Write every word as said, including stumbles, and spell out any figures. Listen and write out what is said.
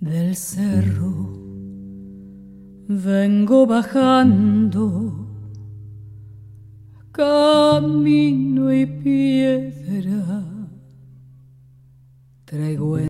del cerro vengo bajando, camino y piedra traigo en